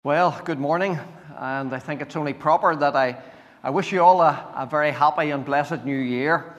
Well, good morning, and I think it's only proper that I wish you all a very happy and blessed new year.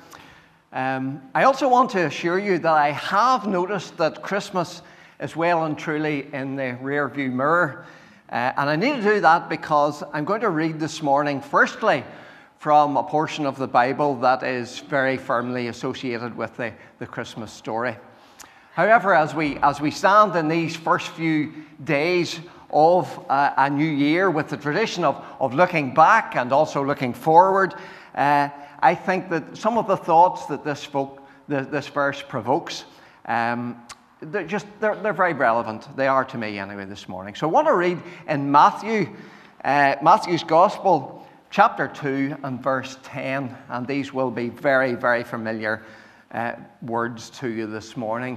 I also want to assure you that I have noticed that Christmas is well and truly in the rear view mirror, and I need to do that because I'm going to read this morning, firstly, from a portion of the Bible that is very firmly associated with the Christmas story. However, as we stand in these first few days of a new year with the tradition of looking back and also looking forward, I think that some of the thoughts that this verse provokes, they're very relevant. They are to me anyway this morning. So I want to read in Matthew's Gospel, chapter 2 and verse 10, and these will be very, very familiar words to you this morning.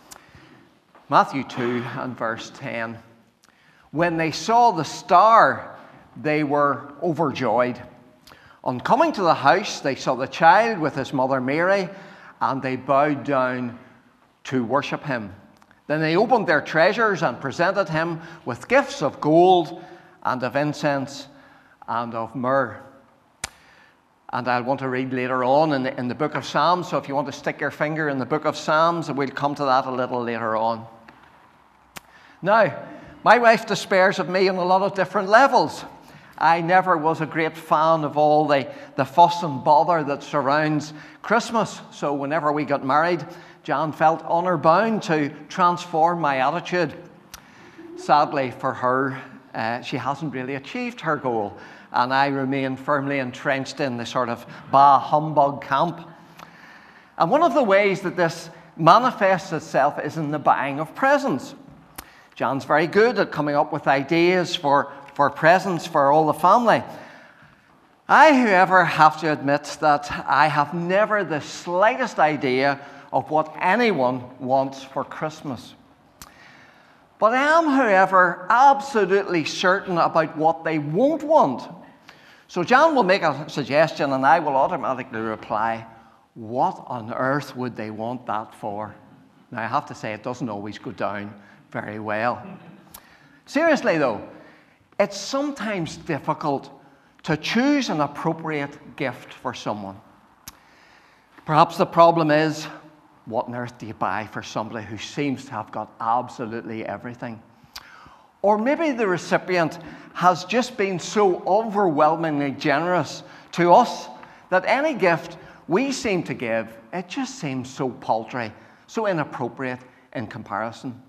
Matthew 2 and verse 10. When they saw the star, they were overjoyed. On coming to the house, they saw the child with his mother Mary, and they bowed down to worship him. Then they opened their treasures and presented him with gifts of gold and of incense and of myrrh. And I'll want to read later on in the book of Psalms, so if you want to stick your finger in the book of Psalms, we'll come to that a little later on. Now, my wife despairs of me on a lot of different levels. I never was a great fan of all the fuss and bother that surrounds Christmas. So whenever we got married, Jan felt honor bound to transform my attitude. Sadly for her, she hasn't really achieved her goal, and I remain firmly entrenched in the sort of bah humbug camp. And one of the ways that this manifests itself is in the buying of presents. Jan's very good at coming up with ideas for presents for all the family. I, however, have to admit that I have never the slightest idea of what anyone wants for Christmas. But I am, however, absolutely certain about what they won't want. So Jan will make a suggestion and I will automatically reply, what on earth would they want that for? Now, I have to say, it doesn't always go down very well. Seriously though, it's sometimes difficult to choose an appropriate gift for someone. Perhaps the problem is, what on earth do you buy for somebody who seems to have got absolutely everything? Or maybe the recipient has just been so overwhelmingly generous to us that any gift we seem to give, it just seems so paltry, so inappropriate in comparison.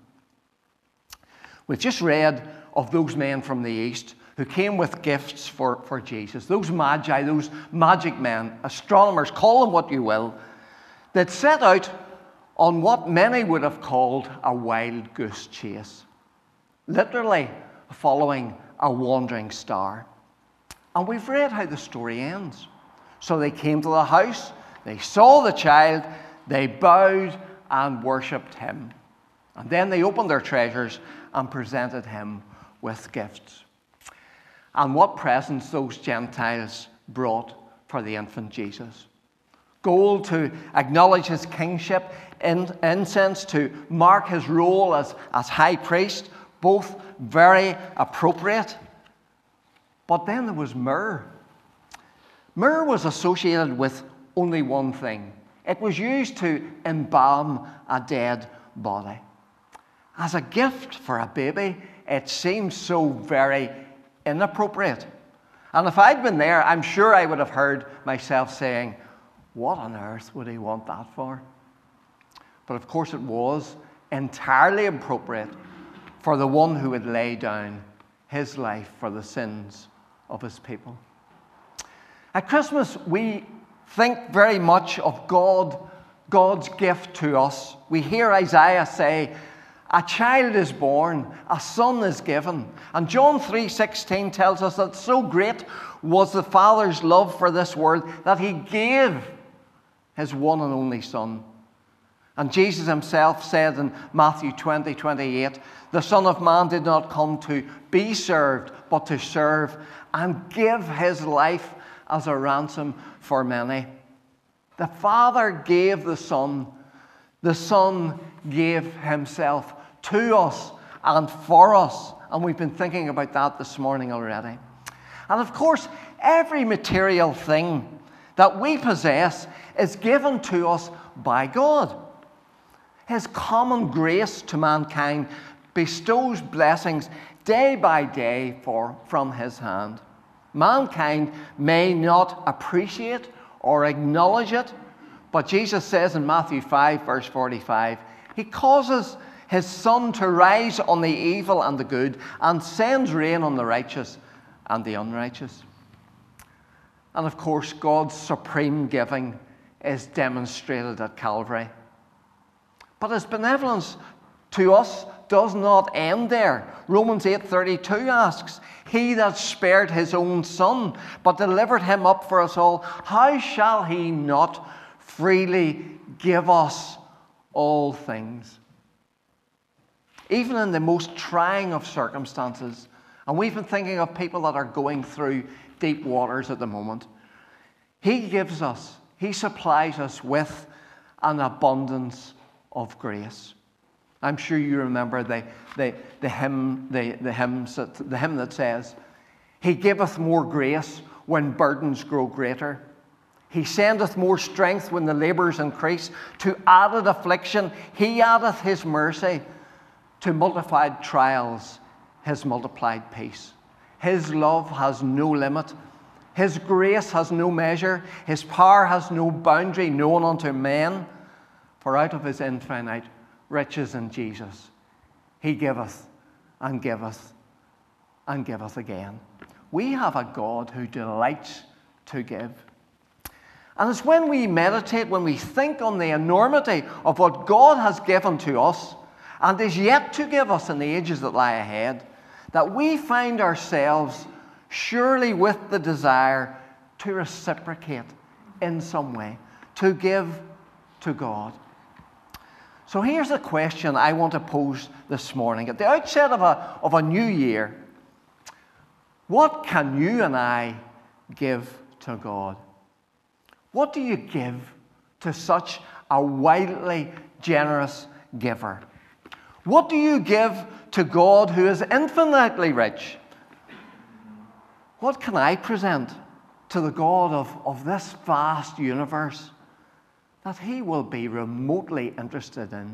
We've just read of those men from the East who came with gifts for Jesus. Those magi, those magic men, astronomers, call them what you will, that set out on what many would have called a wild goose chase. Literally following a wandering star. And we've read how the story ends. So they came to the house, they saw the child, they bowed and worshipped him. And then they opened their treasures and presented him with gifts. And what presents those Gentiles brought for the infant Jesus? Gold to acknowledge his kingship, incense to mark his role as high priest, both very appropriate. But then there was myrrh. Myrrh was associated with only one thing. It was used to embalm a dead body. As a gift for a baby, it seems so very inappropriate. And if I'd been there, I'm sure I would have heard myself saying, what on earth would he want that for? But of course it was entirely appropriate for the one who would lay down his life for the sins of his people. At Christmas, we think very much of God's gift to us. We hear Isaiah say, a child is born, a son is given. And John 3:16 tells us that so great was the Father's love for this world that he gave his one and only Son. And Jesus himself said in Matthew 20:28, the Son of Man did not come to be served, but to serve and give his life as a ransom for many. The Father gave the Son gave himself to us and for us And we've been thinking about that this morning already. And of course, every material thing that we possess is given to us by God. His common grace to mankind bestows blessings day by day from His hand. Mankind may not appreciate or acknowledge it, but Jesus says in Matthew 5, verse 45, He causes His sun to rise on the evil and the good, and sends rain on the righteous and the unrighteous. And of course, God's supreme giving is demonstrated at Calvary. But His benevolence to us does not end there. Romans 8:32 asks, He that spared His own Son, but delivered Him up for us all, how shall He not freely give us all things? Even in the most trying of circumstances, and we've been thinking of people that are going through deep waters at the moment, He gives us, He supplies us with an abundance of grace. I'm sure you remember the hymn that says, He giveth more grace when burdens grow greater. He sendeth more strength when the labours increase. To added affliction, He addeth His mercy. To multiplied trials, His multiplied peace. His love has no limit. His grace has no measure. His power has no boundary known unto men. For out of His infinite riches in Jesus, He giveth and giveth and giveth again. We have a God who delights to give. And it's when we meditate, when we think on the enormity of what God has given to us and is yet to give us in the ages that lie ahead, that we find ourselves surely with the desire to reciprocate in some way, to give to God. So here's the question I want to pose this morning. At the outset of a new year, what can you and I give to God? What do you give to such a wildly generous giver? What do you give to God who is infinitely rich? What can I present to the God of this vast universe that He will be remotely interested in?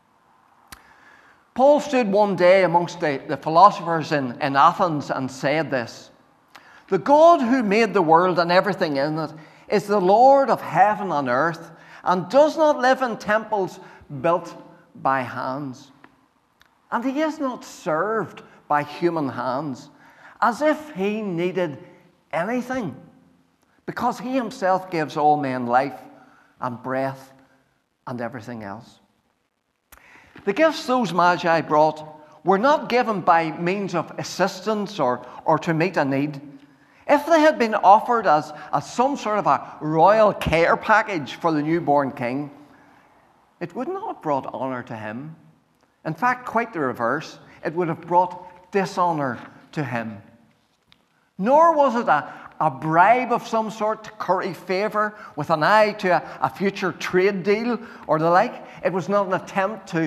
Paul stood one day amongst the philosophers in Athens and said this: The God who made the world and everything in it is the Lord of heaven and earth, and does not live in temples built by hands. And He is not served by human hands, as if He needed anything, because He Himself gives all men life and breath and everything else. The gifts those magi brought were not given by means of assistance or to meet a need. If they had been offered as some sort of a royal care package for the newborn king, it would not have brought honor to Him. In fact, quite the reverse. It would have brought dishonor to Him. Nor was it a bribe of some sort to curry favor with an eye to a future trade deal or the like. It was not an attempt to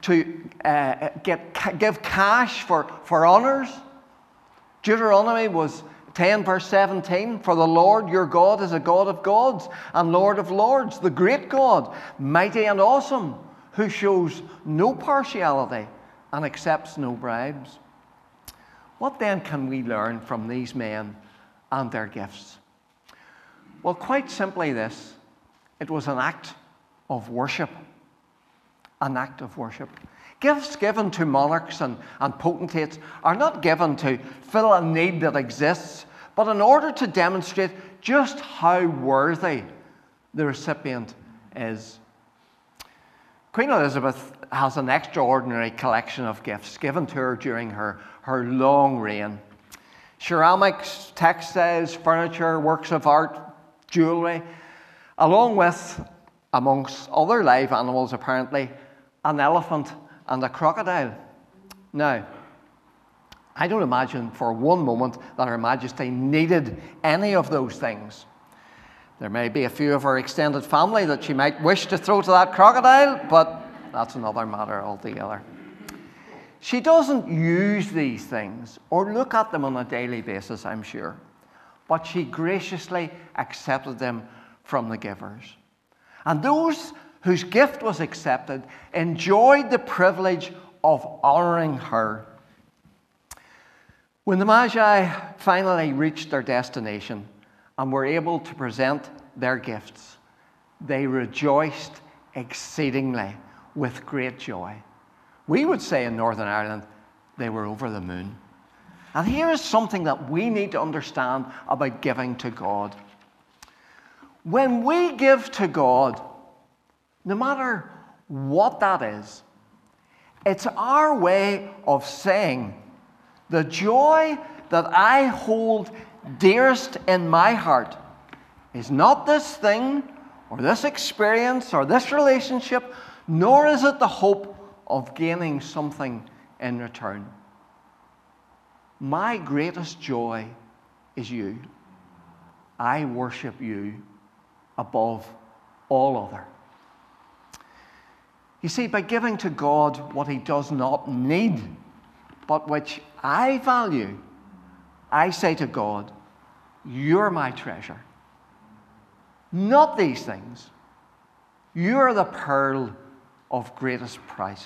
give cash for honors. Deuteronomy was 10 verse 17, For the Lord your God is a God of gods and Lord of lords, the great God, mighty and awesome, who shows no partiality and accepts no bribes. What then can we learn from these men and their gifts? Well, quite simply this: it was an act of worship. An act of worship. Gifts given to monarchs and potentates are not given to fill a need that exists, but in order to demonstrate just how worthy the recipient is. Queen Elizabeth has an extraordinary collection of gifts given to her during her long reign. Ceramics, textiles, furniture, works of art, jewellery, along with, amongst other live animals apparently, an elephant and a crocodile. Now, I don't imagine for one moment that Her Majesty needed any of those things. There may be a few of her extended family that she might wish to throw to that crocodile, but that's another matter altogether. she doesn't use these things or look at them on a daily basis, I'm sure. But she graciously accepted them from the givers. And those whose gift was accepted enjoyed the privilege of honoring her. When the Magi finally reached their destination and were able to present their gifts, they rejoiced exceedingly with great joy. We would say in Northern Ireland, they were over the moon. And here is something that we need to understand about giving to God. When we give to God, no matter what that is, it's our way of saying, the joy that I hold dearest in my heart is not this thing, or this experience, or this relationship, nor is it the hope of gaining something in return. My greatest joy is you. I worship you above all other. You see, by giving to God what he does not need, but which I value, I say to God, you're my treasure. Not these things. You're the pearl of greatest price.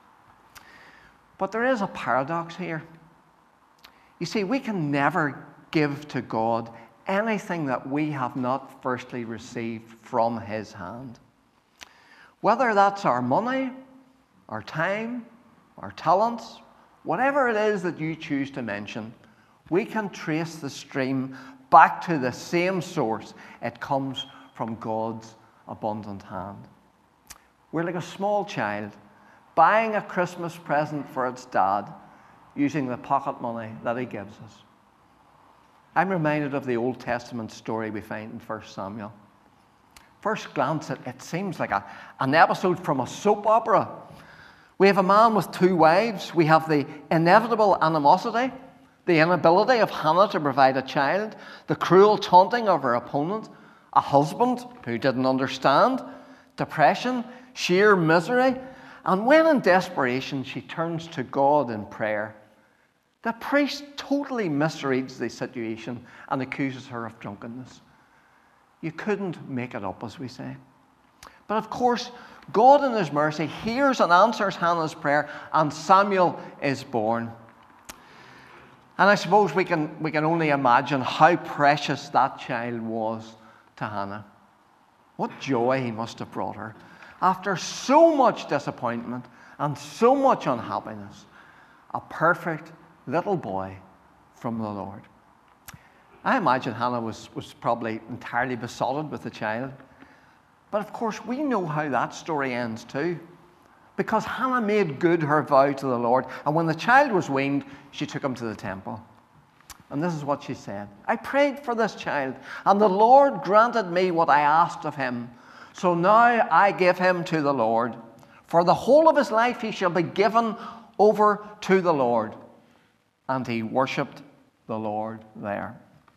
But there is a paradox here. You see, we can never give to God anything that we have not firstly received from his hand. Whether that's our money, our time, our talents, whatever it is that you choose to mention, we can trace the stream back to the same source. It comes from God's abundant hand. We're like a small child buying a Christmas present for its dad using the pocket money that he gives us. I'm reminded of the Old Testament story we find in 1 Samuel. First glance, it seems like an episode from a soap opera. We have a man with two wives. We have the inevitable animosity, the inability of Hannah to provide a child, the cruel taunting of her opponent, a husband who didn't understand, depression, sheer misery, and when in desperation she turns to God in prayer, the priest totally misreads the situation and accuses her of drunkenness. You couldn't make it up, as we say. But of course, God in his mercy hears and answers Hannah's prayer, and Samuel is born. And I suppose we can only imagine how precious that child was to Hannah. What joy he must have brought her. After so much disappointment and so much unhappiness, a perfect little boy from the Lord. I imagine Hannah was probably entirely besotted with the child. But of course, we know how that story ends too. Because Hannah made good her vow to the Lord, and when the child was weaned, she took him to the temple. And this is what she said: I prayed for this child, and the Lord granted me what I asked of him. So now I give him to the Lord. For the whole of his life he shall be given over to the Lord. And he worshipped the Lord there.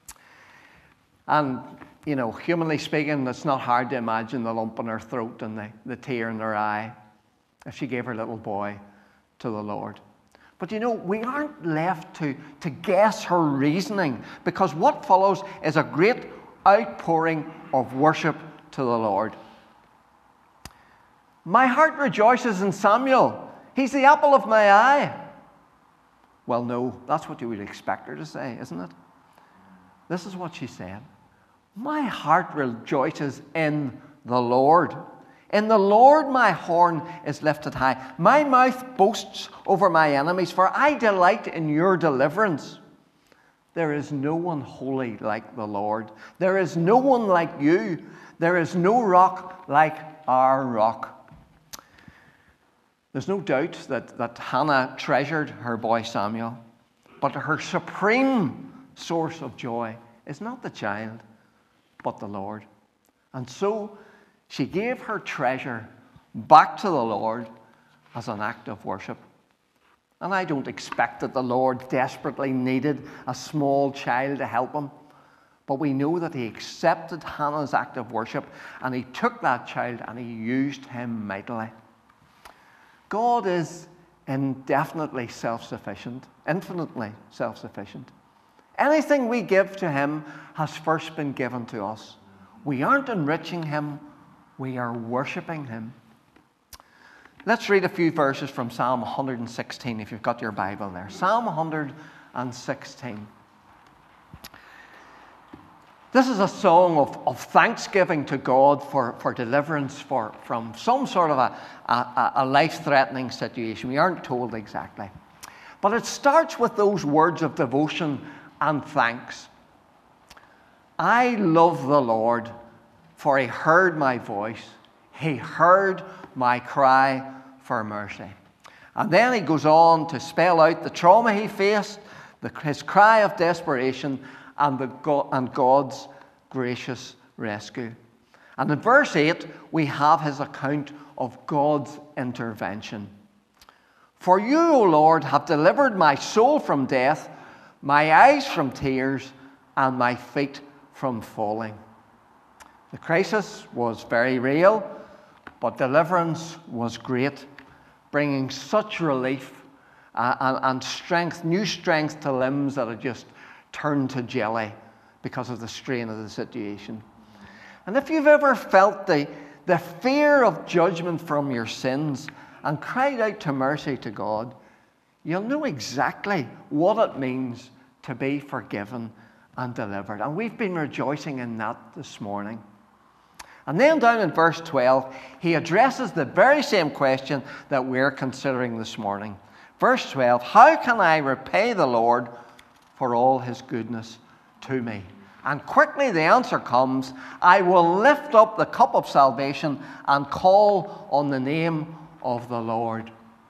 And, you know, humanly speaking, it's not hard to imagine the lump in her throat and the tear in her eye if she gave her little boy to the Lord. But, you know, we aren't left to guess her reasoning, because what follows is a great outpouring of worship to the Lord. My heart rejoices in Samuel. He's the apple of my eye. Well, no, that's what you would expect her to say, isn't it? This is what she said. My heart rejoices in the Lord. In the Lord my horn is lifted high. My mouth boasts over my enemies, for I delight in your deliverance. There is no one holy like the Lord. There is no one like you. There is no rock like our rock. There's no doubt that Hannah treasured her boy Samuel, but her supreme source of joy is not the child, but the Lord. And so she gave her treasure back to the Lord as an act of worship. And I don't expect that the Lord desperately needed a small child to help him, but we know that he accepted Hannah's act of worship, and he took that child and he used him mightily. God is indefinitely self-sufficient, infinitely self-sufficient. Anything we give to him has first been given to us. We aren't enriching him, we are worshipping him. Let's read a few verses from Psalm 116, if you've got your Bible there. Psalm 116. This is a song of thanksgiving to God for deliverance from some sort of a life-threatening situation. We aren't told exactly. But it starts with those words of devotion and thanks. I love the Lord, for he heard my voice. He heard my cry for mercy. And then he goes on to spell out the trauma he faced, his cry of desperation, and God's gracious rescue. And in verse 8, we have his account of God's intervention. For you, O Lord, have delivered my soul from death, my eyes from tears, and my feet from falling. The crisis was very real, but deliverance was great, bringing such relief and strength, new strength to limbs that had just turned to jelly because of the strain of the situation. And if you've ever felt the fear of judgment from your sins and cried out to mercy to God, you'll know exactly what it means to be forgiven and delivered. And we've been rejoicing in that this morning. And then down in verse 12, he addresses the very same question that we're considering this morning. Verse 12, how can I repay the Lord for all his goodness to me? And quickly the answer comes, I will lift up the cup of salvation and call on the name of the Lord.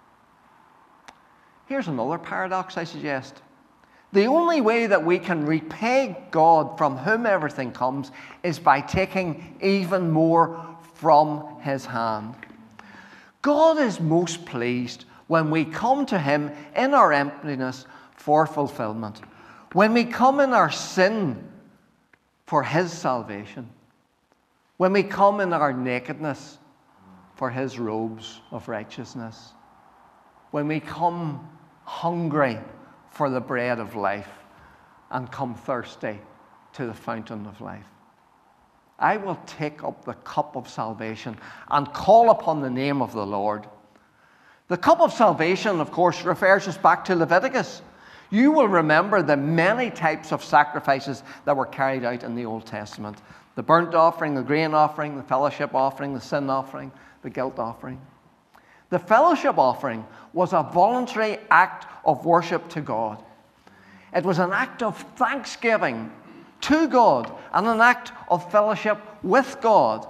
Here's another paradox, I suggest. The only way that we can repay God from whom everything comes is by taking even more from his hand. God is most pleased when we come to him in our emptiness for fulfillment. When we come in our sin for his salvation. When we come in our nakedness for his robes of righteousness. When we come hungry for the bread of life and come thirsty to the fountain of life. I will take up the cup of salvation and call upon the name of the Lord. The cup of salvation, of course, refers us back to Leviticus. You will remember the many types of sacrifices that were carried out in the Old Testament. The burnt offering, the grain offering, the fellowship offering, the sin offering, the guilt offering. The fellowship offering was a voluntary act of worship to God. It was an act of thanksgiving to God and an act of fellowship with God.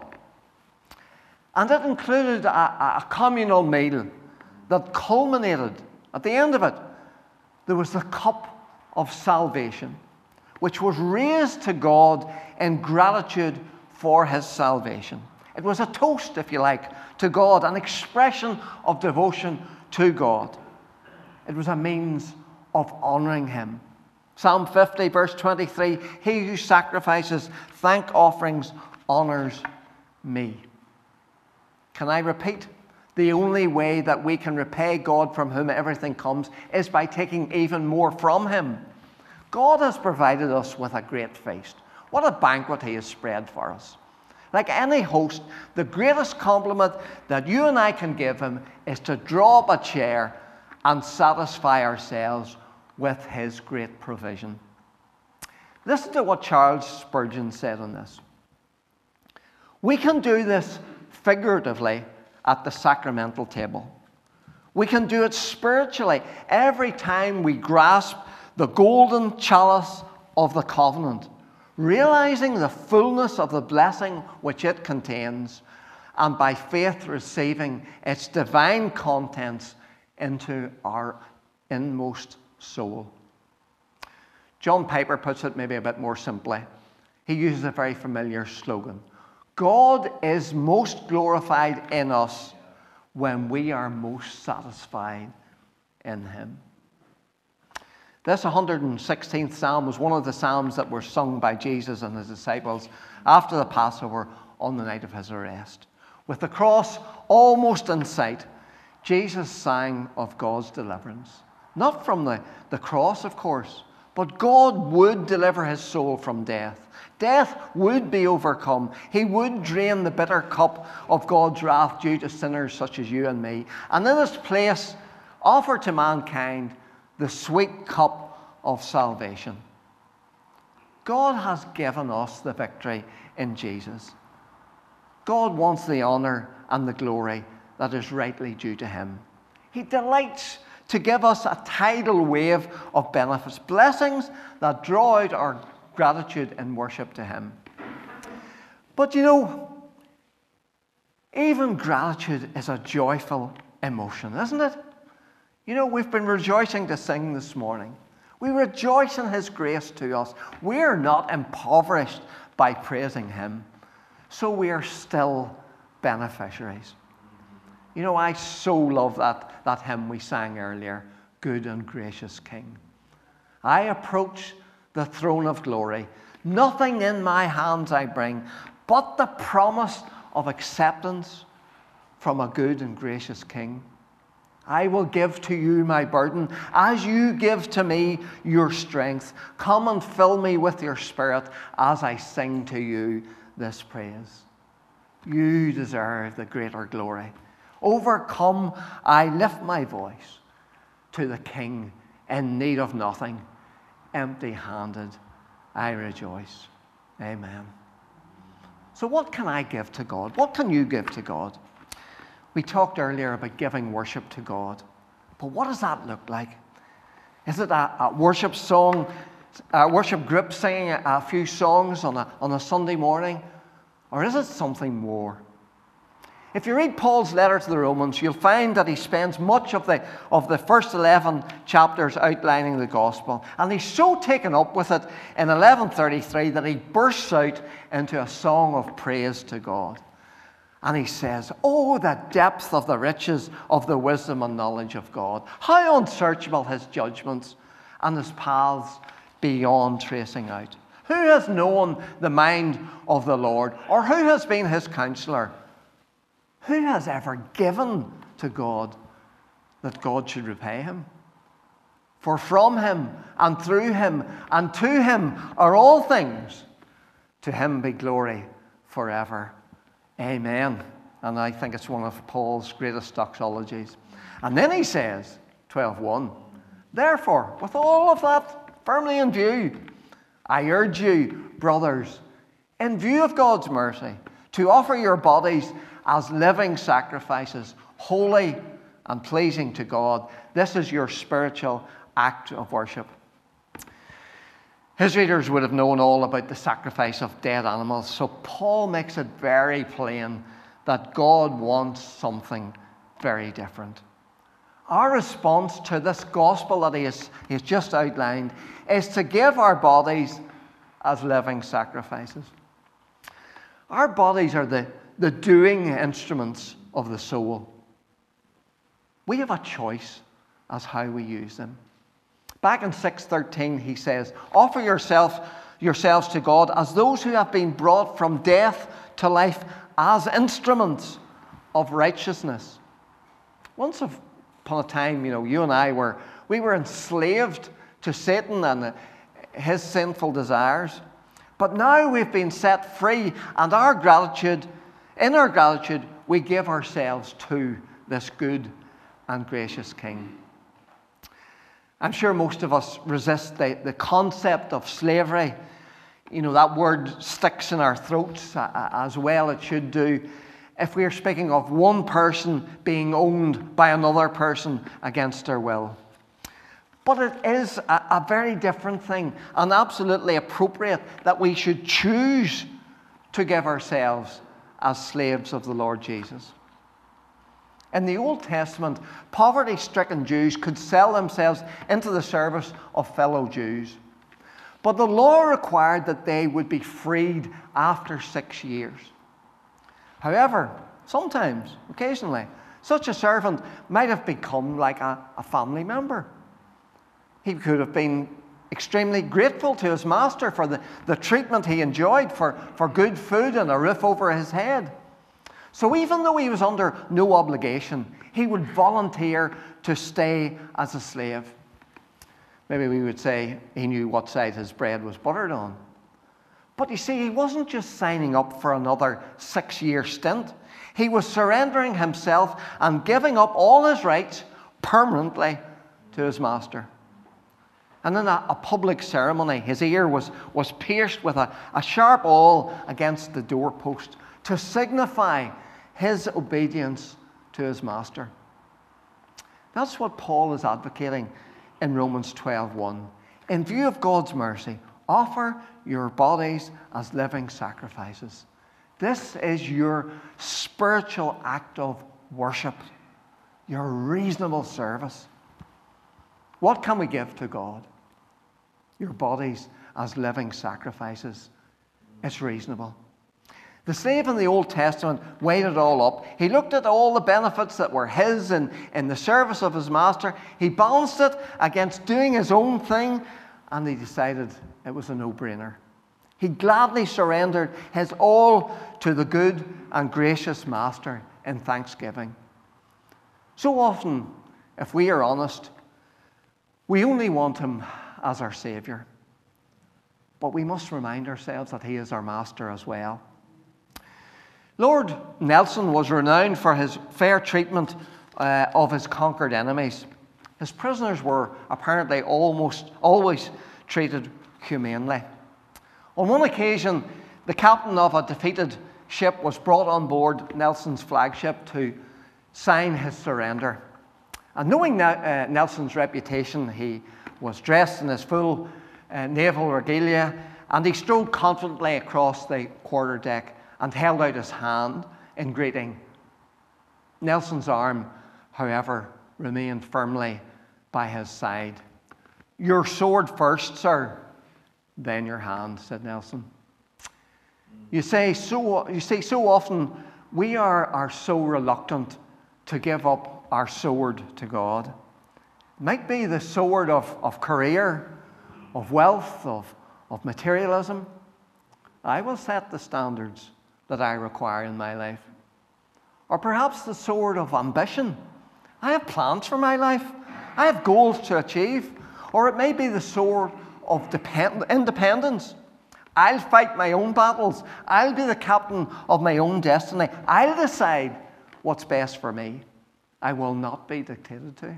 And it included a communal meal that culminated, at the end of it, there was the cup of salvation, which was raised to God in gratitude for his salvation. It was a toast, if you like, to God, an expression of devotion to God. It was a means of honoring him. Psalm 50, verse 23, he who sacrifices thank offerings honors me. Can I repeat? The only way that we can repay God from whom everything comes is by taking even more from him. God has provided us with a great feast. What a banquet he has spread for us. Like any host, the greatest compliment that you and I can give him is to draw up a chair and satisfy ourselves with his great provision. Listen to what Charles Spurgeon said on this. We can do this figuratively at the sacramental table. We can do it spiritually every time we grasp the golden chalice of the covenant, realizing the fullness of the blessing which it contains, and by faith receiving its divine contents into our inmost soul. John Piper puts it maybe a bit more simply. He uses a very familiar slogan. God is most glorified in us when we are most satisfied in him. This 116th Psalm was one of the Psalms that were sung by Jesus and his disciples after the Passover on the night of his arrest. With the cross almost in sight, Jesus sang of God's deliverance. Not from the cross, of course, but God would deliver his soul from death. Death would be overcome. He would drain the bitter cup of God's wrath due to sinners such as you and me, and in its place offer to mankind the sweet cup of salvation. God has given us the victory in Jesus. God wants the honor and the glory that is rightly due to him. He delights to give us a tidal wave of benefits, blessings that draw out our gratitude and worship to him. But even gratitude is a joyful emotion, isn't it? We've been rejoicing to sing this morning. We rejoice in his grace to us. We are not impoverished by praising him, so we are still beneficiaries. I so love that hymn we sang earlier, Good and Gracious King. I approach the throne of glory. Nothing in my hands I bring, but the promise of acceptance from a good and gracious King. I will give to you my burden as you give to me your strength. Come and fill me with your Spirit as I sing to you this praise. You deserve the greater glory. Overcome, I lift my voice to the King in need of nothing. Empty-handed, I rejoice. Amen. So what can I give to God? What can you give to God? We talked earlier about giving worship to God. But what does that look like? Is it a worship song, a worship group singing a few songs on a Sunday morning? Or is it something more? If you read Paul's letter to the Romans, you'll find that he spends much of the first 11 chapters outlining the gospel. And he's so taken up with it in 11:33 that he bursts out into a song of praise to God. And he says, "Oh, the depth of the riches of the wisdom and knowledge of God. How unsearchable his judgments and his paths beyond tracing out. Who has known the mind of the Lord, or who has been his counselor? Who has ever given to God that God should repay him? For from him and through him and to him are all things. To him be glory forever. Amen." And I think it's one of Paul's greatest doxologies. And then he says, 12:1, "Therefore, with all of that firmly in view, I urge you, brothers, in view of God's mercy, to offer your bodies as living sacrifices, holy and pleasing to God. This is your spiritual act of worship." His readers would have known all about the sacrifice of dead animals, so Paul makes it very plain that God wants something very different. Our response to this gospel that he has just outlined is to give our bodies as living sacrifices. Our bodies are the doing instruments of the soul. We have a choice as how we use them. Back in 6:13 he says, "Offer yourselves to God as those who have been brought from death to life, as instruments of righteousness." Once upon a time, you and I were enslaved to Satan and his sinful desires. But now we've been set free, and in our gratitude, we give ourselves to this good and gracious King. I'm sure most of us resist the concept of slavery. That word sticks in our throats as well it should do if we are speaking of one person being owned by another person against their will. But it is a very different thing, and absolutely appropriate that we should choose to give ourselves as slaves of the Lord Jesus. In the Old Testament, poverty-stricken Jews could sell themselves into the service of fellow Jews. But the law required that they would be freed after 6 years. However, sometimes, occasionally, such a servant might have become like a family member. He could have been extremely grateful to his master for the treatment he enjoyed, for good food and a roof over his head. So even though he was under no obligation, he would volunteer to stay as a slave. Maybe we would say he knew what side his bread was buttered on. But you see, he wasn't just signing up for another 6-year stint. He was surrendering himself and giving up all his rights permanently to his master. And in a public ceremony, his ear was pierced with a sharp awl against the doorpost to signify his obedience to his master. That's what Paul is advocating in Romans 12:1. In view of God's mercy, offer your bodies as living sacrifices. This is your spiritual act of worship, your reasonable service. What can we give to God? Your bodies as living sacrifices. It's reasonable. The slave in the Old Testament weighed it all up. He looked at all the benefits that were his in the service of his master. He balanced it against doing his own thing, and he decided it was a no-brainer. He gladly surrendered his all to the good and gracious master in thanksgiving. So often, if we are honest, we only want him as our Savior. But we must remind ourselves that he is our master as well. Lord Nelson was renowned for his fair treatment of his conquered enemies. His prisoners were apparently almost always treated humanely. On one occasion, the captain of a defeated ship was brought on board Nelson's flagship to sign his surrender. And knowing Nelson's reputation, he was dressed in his full naval regalia, and he strode confidently across the quarterdeck and held out his hand in greeting. Nelson's arm, however, remained firmly by his side. "Your sword first, sir, then your hand," said Nelson. You see, so often we are so reluctant to give up our sword to God. It might be the sword of career, of wealth, of materialism. I will set the standards that I require in my life. Or perhaps the sword of ambition. I have plans for my life. I have goals to achieve. Or it may be the sword of independence. I'll fight my own battles. I'll be the captain of my own destiny. I'll decide what's best for me. I will not be dictated to.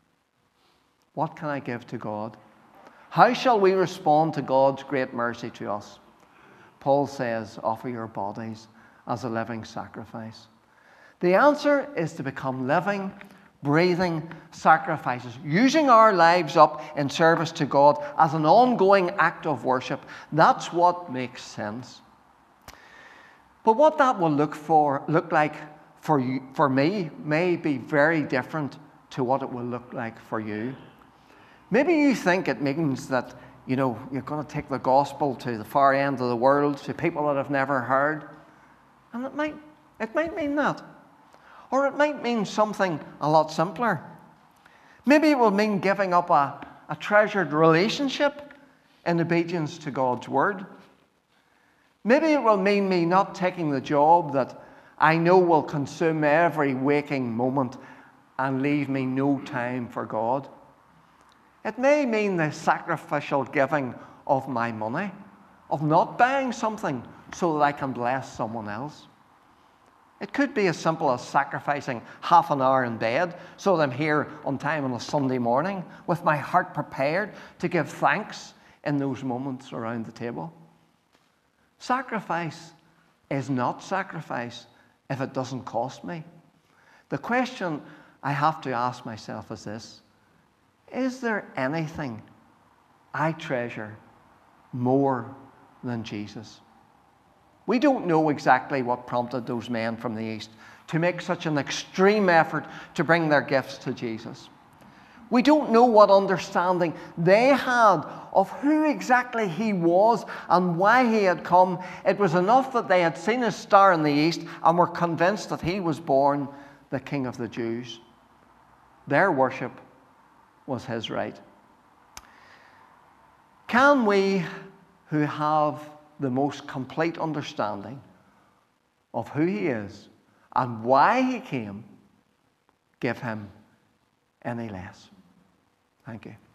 What can I give to God? How shall we respond to God's great mercy to us? Paul says, offer your bodies as a living sacrifice. The answer is to become living, breathing sacrifices, using our lives up in service to God as an ongoing act of worship. That's what makes sense. But what that will look like for me may be very different to what it will look like for you. Maybe you think it means that you're going to take the gospel to the far end of the world, to people that have never heard. And it might mean that. Or it might mean something a lot simpler. Maybe it will mean giving up a treasured relationship in obedience to God's word. Maybe it will mean me not taking the job that I know will consume every waking moment and leave me no time for God. It may mean the sacrificial giving of my money, of not buying something so that I can bless someone else. It could be as simple as sacrificing half an hour in bed so that I'm here on time on a Sunday morning with my heart prepared to give thanks in those moments around the table. Sacrifice is not sacrifice if it doesn't cost me. The question I have to ask myself is this: is there anything I treasure more than Jesus? We don't know exactly what prompted those men from the East to make such an extreme effort to bring their gifts to Jesus. We don't know what understanding they had of who exactly he was and why he had come. It was enough that they had seen his star in the east and were convinced that he was born the King of the Jews. Their worship was his right. Can we, who have the most complete understanding of who he is and why he came give him any less. Thank you.